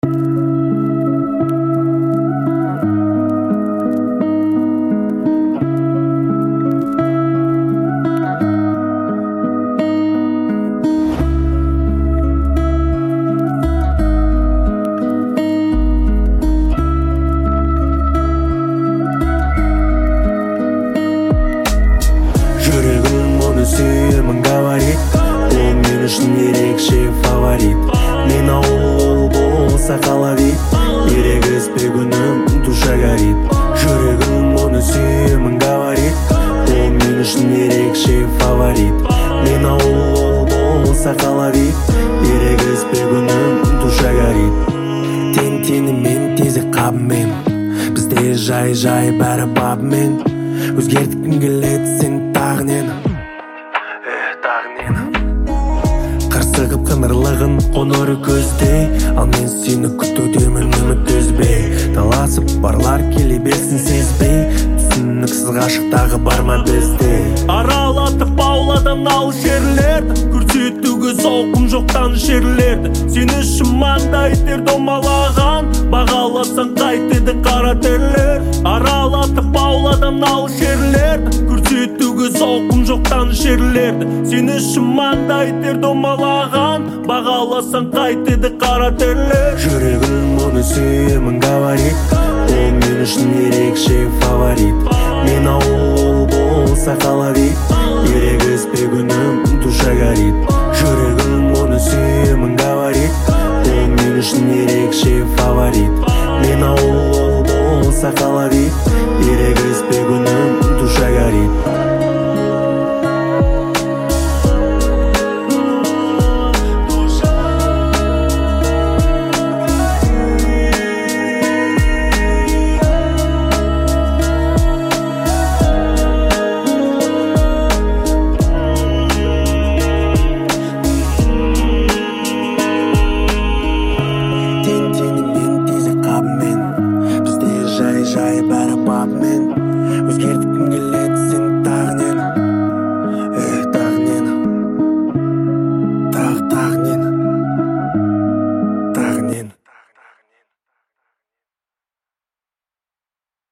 Сүйемін говорит, ол мен үшін ерекше фаворит. Мен ол болса қалавит, ерегіспе күнім душа горит. Жүрегім оны сүйемін говорит, ол мен үшін ерекше фаворит. Мен ол болса қалавит, ерегіспе күнім душа горит. Тең-теңімен тезек қабымен, бізде жай бәрі бабымен. Өзгерткім келеді сен тағы нені, қырсығып қыңырлығын қоныры көздей. Ал мен сені күтудемін үміт үзбей. Таласып барлар келе берсін сезбей. Түсініксіз ғашықтағы бар ма бізде. Аралатып ауладан ал жерлерді, көрсетуге зауқым жоқтан жерлерді. Сен үшін маңдай тер домалаған, бағаласаң қайтеді қара терлер. Аралатып ауладан ал жерлерді, көрсетуге зауқым жоқтан жерлерді. Сен үшін маңдай тер домалаған, бағаласаң қайтеді қара терлер. Жүрегім оны сүйемін говорит, ол мен үшін ерекше фаворит. Мен ол болса қалавит, ерегіспе күнім душа горит. Жүрегім оны сүйемін говорит, ол мен үшін ерекше фаворит. Мен ол болса қалавит, ерегіспе күнім душа горит.